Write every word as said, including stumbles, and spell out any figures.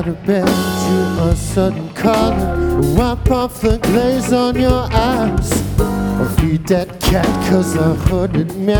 out of bed to a sudden color. Wipe off the glaze on your eyes, or feed that cat cause I heard it meow.